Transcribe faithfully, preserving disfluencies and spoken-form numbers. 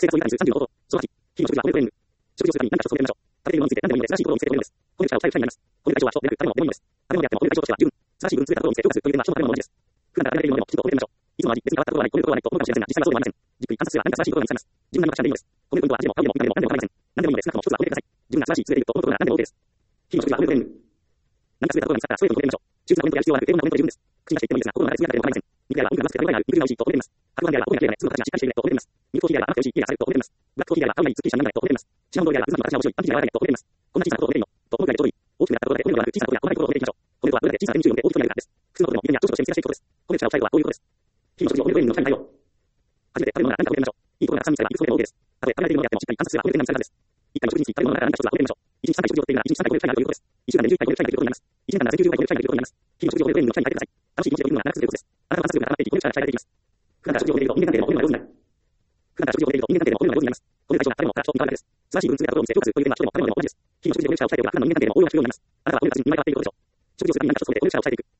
生活を豊かにするさんじゅうの方法。そのはち、日々の食事は骨とエネル。食事をするために何か一つを取り上げましょう。食べているものについて何でもいいので、素晴らしいことを見つけておくのです。骨の力を鍛える機会になります。骨の体調は人でなく、誰も誰もいいのです。食べ物であっても骨の体調としては十分。素晴らしい分数であることを見つけ、評価するという点では人の食べ物も同じです。普段から食べられるものでもきちんと覚えてみましょう。いつも同じ、別に変わったことはない、こういうことはないと思うかもしれませんが、実際はそうではありません。じっくり観察すれば何か素晴らしいことが見つかります。自分なりの価値観でいいのです。米分とは味でも香りでも見た目でも何でも構いません。何でもいいので、少なくとも一つは覚えてください。自分が素晴らしい通でいると思うことなら何でも OK です。日々の食事は骨とエネル。何か優れたことが見つかったら、それを覚えてみましょう。中途なコメントや必要はなく、英語のコメントで十分です。口に出して言ってもいいですが、心の中で次の中でも構いません。肉であればお肉がまずくて食べ応えがある、肉が美味しいと覚えてみます。白ご飯であれば米が綺麗なね、粒の形がしっかりしていると覚えてみます。ミルクコーヒーであれば甘くて美味しい、家でされると覚えてみます。ブラックコーヒーであれば合うまい、すっきりした苦みがないと覚えてみます。シナモンロールであれば、渦の形が面白い、パン生地が柔らかいと覚えてみます。こんな小さなことを覚えていいのと思うくらいでちょうどいい。大きくなったことで骨ではなく、小さなことや細かいことを覚えていきましょう。骨とは裏で小さな点に注意を向け、大きくなるからです。複数のことでも夢や長所として見つけやすいことです。骨の力を鍛えるとはこういうことです。日々の食事を骨とエネルの力に変えよう。初めて食べるものなら何か覚えてみましょう。いいことがたくさん見つかれば、いくつ覚えても OK です。たとえ食べられているものであっても、しっかり観察すれば骨とエネルにつながるからです。一回の食事について食べるものなら何か一つは覚えてみましょう。一日さんかい食事をとっているなら、一日さんかい骨の力になるということです。一週間でじゅっかい骨の力になるということになります。一年間なら全きゅうじゅっかい骨の力になるということになります。日々の食事を骨とエネルの力に変えてください。楽しい気持ちでいるのは長く続くことです。あなたは観察力が高まっていき、骨の力が鍛えられていきます。普段から食事をとっていると人間関係でも骨の上手になる。普段から食事をとっていると人間関係でも骨の上手になります。骨の体調が食べ物からちょっと変わるからです。素晴らしい分数であることを見せ、評価するという点では人でも食べ物でも同じです。日々の食事で骨の力を鍛えていれば、普段の人間関係でも応用が効くようになります。あなたは骨の力に磨いていっていることでしょう。食事をするために何か一つ覚えて骨の力を鍛えていく。